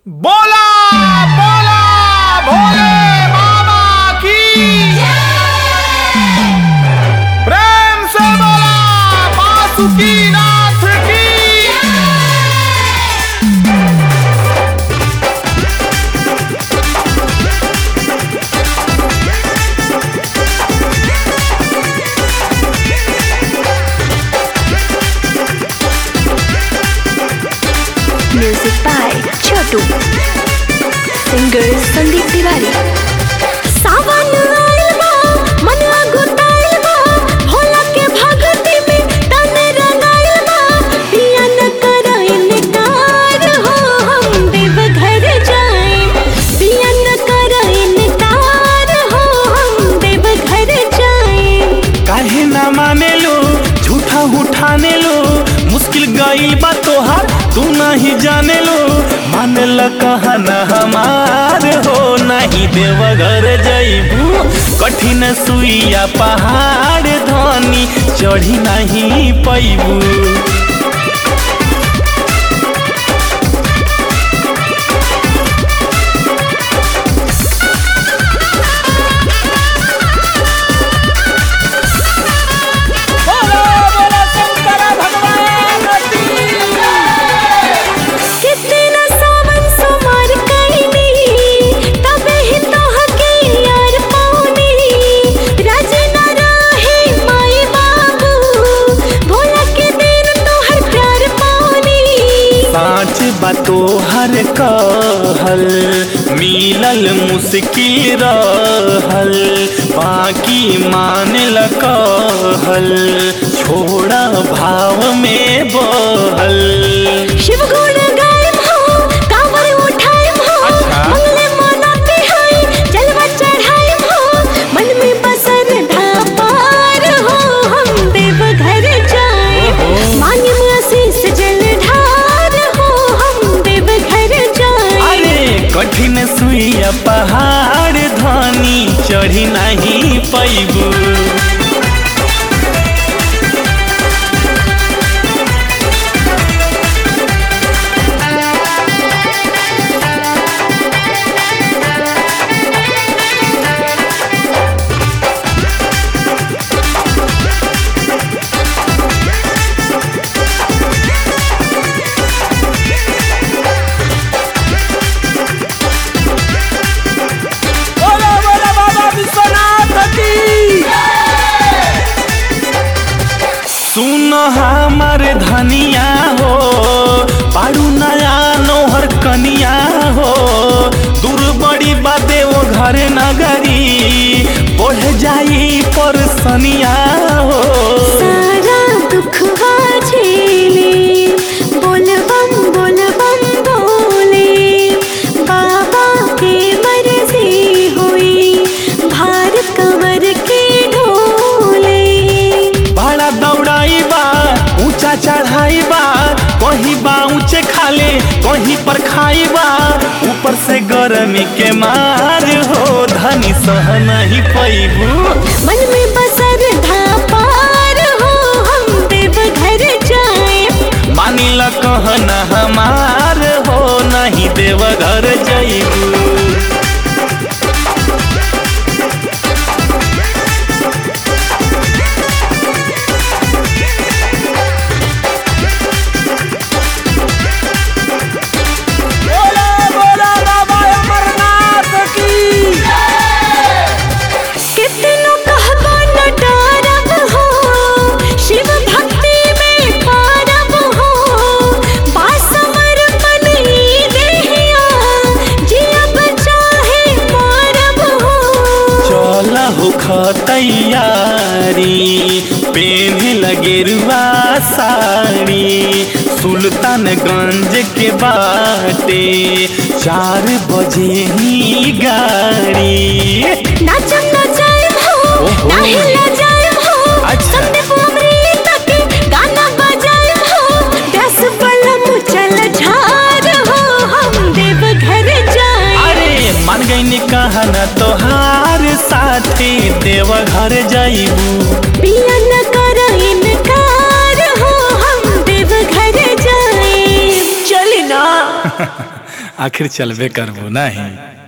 बोला बोला भोले बाबा की प्रेम से बोला बासुकी नाथ की। Music by Chhotu, singer Sandeep Tiwari. सावन आइल बा, मनवा गोताइल बा, भोला के भगती में तन रंगाइल बा। पिया न करो इनकार हो, हम देवघर जाएं। पिया न करो इनकार हो, हम देवघर जाएं। काहे ना माने लो, झूठा उठाने लो, मुश्किल गईल बा तोहार तू नहीं जाने लो। मान ल कहना हमार हो, नहीं देवघर जइबू कठिन सुइया पहाड़ धनी चढ़ी नहीं पैबू। बातो हर कहल मिलल मुश्किल रहल, बाकी मान ल कहल छोड़ा भाव में बहल। शिव गुण गायब हो, कांवर उठायब हो, मंगले मनाते हैं जलवा चढ़ायब हो। मन में बसर धापार हो, हम देवघर जाएं। मांगे आशीष जलधार हो, हम देवघर जाएं। अरे कठिन सुइया पहाड़ धनी चढ़ी नहीं पैबू। सुन हमार धनिया हो, पारू नया नोहर कनिया हो, दूर बड़ी बाते वो घर नगरी बढ़ जाई पर सनिया हो। सारा दुख झेले बोल बम बोले, बाबा के मर्जी हुई भार कमर के ढोले। बड़ा दौड़ाई बा ऊंचा चढ़ाई बा, कहीं बा ऊंचे खाले कहीं पर खाई बा, ऊपर से गर्मी के मार हो धनी सह नहीं पैबू। मन में बसर धापार हो, हम देवघर जाएं। मानी ल कहना हमार हो, नहीं देवघर जइबू। तैयारी पेन लगेरुआ साड़ी, सुल्तानगंज के बाटे 4 बजे ही गाड़ी। नाचम नचाएम हो, नाही लजाएम हो, संदीप अमृत के गाना बजाएम हो। 10 बलम चल झार हो, हम देवघर जाएं। अरे मान गई कहना तोहार साथी देवघर जाइबू। पिया न करो इनकार हो, हम देवघर जाएं। चली ना। आखिर चलबे करबो नहीं।